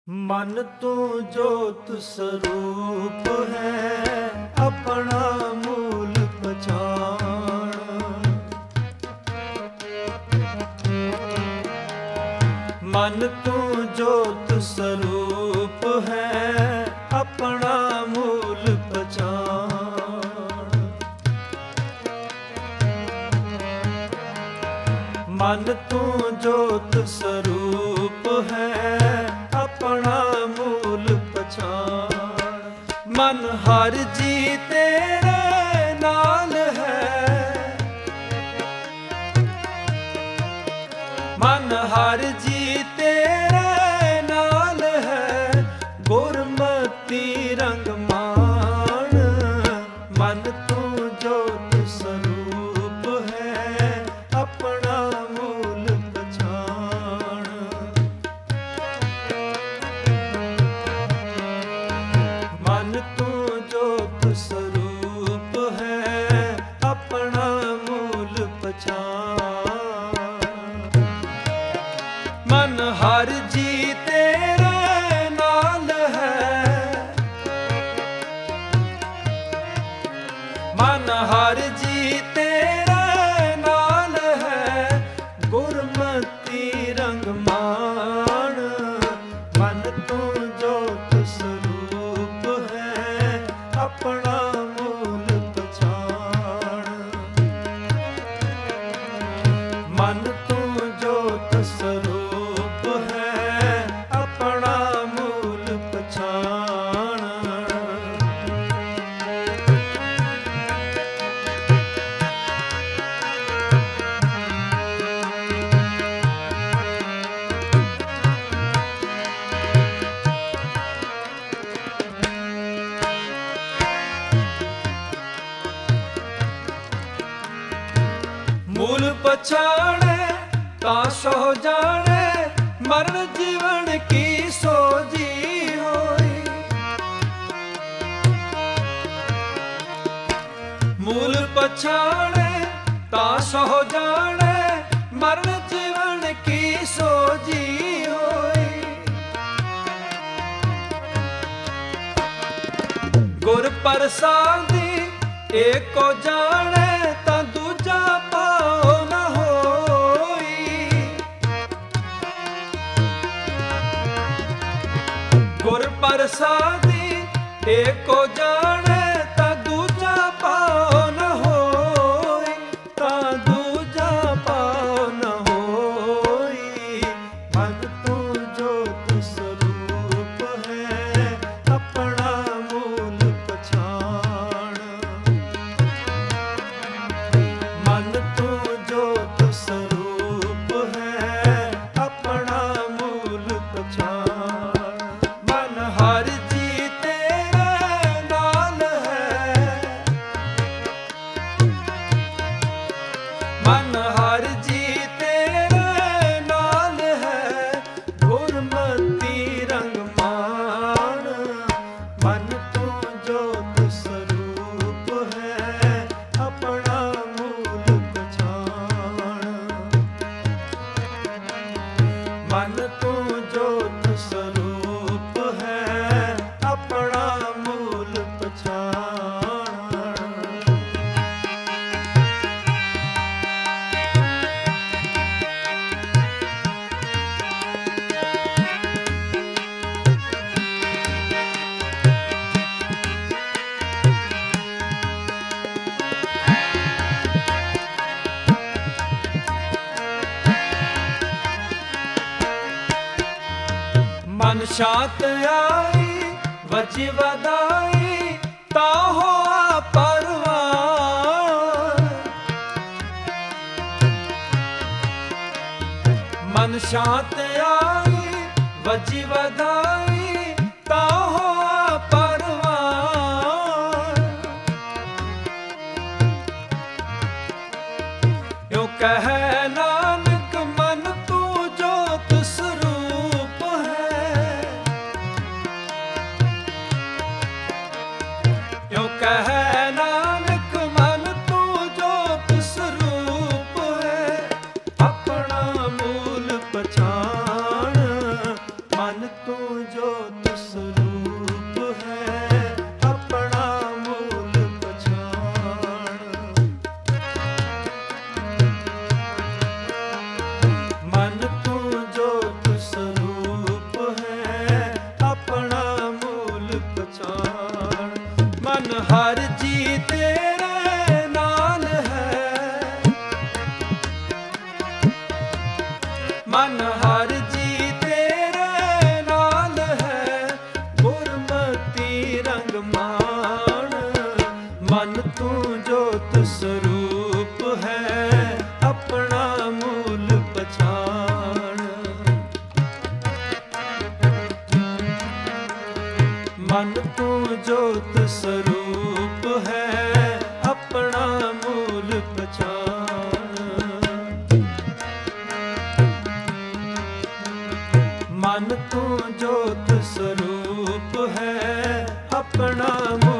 ਮਨ ਤੂੰ ਜੋਤ ਸਰੂਪ ਹੈ, ਆਪਣਾ ਮੂਲ ਪਛਾਣ। ਮਨ ਤੂੰ ਜੋਤ ਸਰੂਪ ਹੈ, ਆਪਣਾ ਮੂਲ ਪਛਾਣ। ਮਨ ਤੂੰ ਜੋਤ ਸਰੂਪ ਹੈ, ਆਪਣਾ ਮੂਲ ਪਛਾਣ। ਮਨ ਹਰ ਜੀ ਤੇਰੇ ਨਾਲ ਹੈ, ਮਨ ਹਰ ਜੀ ਤੇਰੇ ਨਾਲ ਹੈ, ਗੁਰਮਤਿ ਰੰਗ ਮਾਣ। ਮਨ ਤੂੰ ਜੋਤ ਸਰੂਪ ਹੈ, ਆਪਣਾ ਮੂਲ ਪਛਾਣ। ਮਨ ਤੂੰ ਜੋਤ ਸਰੂਪ ਹੈ, ਆਪਣਾ ਮੂਲ ਪਛਾਣ। ਮਨ ਹਰ ਜੀ ਤੇਰੇ ਨਾਲ ਹੈ, ਮਨ ਹਰ ਜੀ ਤੇਰੇ ਨਾਲ ਹੈ, ਗੁਰਮਤਿ ਰੰਗ ਮਾਣ। ਮਨ ਤੂੰ ਜੋਤ ਸਰੂਪ ਹੈ, ਆਪਣਾ ਮੂਲ ਪਛਾਣ। ਮਨ ਤੂੰ ਜੋਤ ਸਰੂਪ ਹੈ, ਆਪਣਾ ਮੂਲ ਪਛਾਣ। ਮੂਲ ਪਛਾਣੇ ਤਾਂ ਸੋ ਜਾਣੇ, ਮਰਨ ਜੀਵਨ ਕੀ ਸੋਝੀ ਹੋਈ। ਮੂਲ ਪਛਾਣੇ ਤਾਂ ਸੋ ਜਾਣੇ, ਮਰਨ ਜੀਵਨ ਕੀ ਸੋਝੀ ਹੋਈ। ਗੁਰ ਪ੍ਰਸਾਦੀ ਏਕੋ ਜਾਣੇ, ਤਾਂ ਦੂਜਾ ਪਾਉ ਨ ਹੋਈ। ਗੁਰ ਪ੍ਰਸਾਦੀ ਏਕੋ ਜਾਣੇ, ਤਾਂ ਦੂਜਾ ਪਾਉ ਨ ਹੋਈ, ਤਾਂ ਦੂਜਾ ਪਾਉ ਨ ਹੋਈ। ਮਨ ਤੂੰ ਜੋਤ ਸਰੂਪ ਹੈ, ਆਪਣਾ ਮੂਲ ਪਛਾਣ। ਮਨ ਤੂੰ ਜੋਤ ਸਰੂਪ ਹੈ, ਆਪਣਾ ਮੂਲ ਪਛਾਣ। ਮਨ ਹਰ ਜੀ ਤੇਰੇ ਨਾਲ ਹੈ, ਮਨ ਹਰ ਜੀ ਤੇਰੇ ਨਾਲ ਹੈ, ਗੁਰਮਤਿ ਰੰਗ ਮਾਣ। ਮਨ ਤੂੰ ਜੋਤ ਸਰੂਪ ਹੈ, ਆਪਣਾ ਮੂਲ ਪਛਾਣ। ਮਨ ਤੂੰ ਜੋਤ ਸਰੂਪ ਹੈ, ਆਪਣਾ ਮੂਲ ਪਛਾਣ। ਮਨ ਸ਼ਾਂਤ ਆਈ ਵਜੀ ਵਧਾਈ, ਤਾਂ ਹੋਆ ਪਰਵਾਨ। ਮਨ ਸ਼ਾਂਤ ਆਈ ਵਜੀ ਵਧਾਈ, ਤਾਂ ਹੋਆ ਪਰਵਾਨ। ਯੋ ਕਹੈ ਨਾਨਕ ਮਨ ਤੂੰ ਜੋਤ ਸਰੂਪ ਹੈ। ਯੋ ਕਹੈ ਨਾਨਕ ਮਨ ਤੂੰ ਜੋਤ ਸਰੂਪ ਹੈ, ਆਪਣਾ ਮੂਲ ਪਛਾਣ। ਮਨ ਤੂੰ ਜੋਤ ਸਰੂਪ ਹੈ, ਆਪਣਾ ਮੂਲ ਪਛਾਣ। ਮਨ ਤੂੰ ਜੋਤ ਸਰੂਪ ਹੈ, ਆਪਣਾ ਮੂਲ ਪਛਾਣ। ਮਨ ਹਰ ਜੀ ਤੇਰੇ ਨਾਲ ਹੈ, ਮਨ ਹਰ ਜੀ ਤੇਰੇ ਨਾਲ ਹੈ, ਗੁਰਮਤਿ ਰੰਗ ਮਾਣ। ਮਨ ਤੂੰ ਜੋਤ ਸਰੂਪ ਹੈ, ਆਪਣਾ ਮੂਲ ਪਛਾਣ। ਮਨ ਤੂੰ ਜੋਤ ਸਰੂਪ ਹੈ, ਆਪਣਾ ਮੂਲ ਪਛਾਣ। ਮਨ ਤੂੰ ਜੋਤ ਸਰੂਪ ਹੈ, ਆਪਣਾ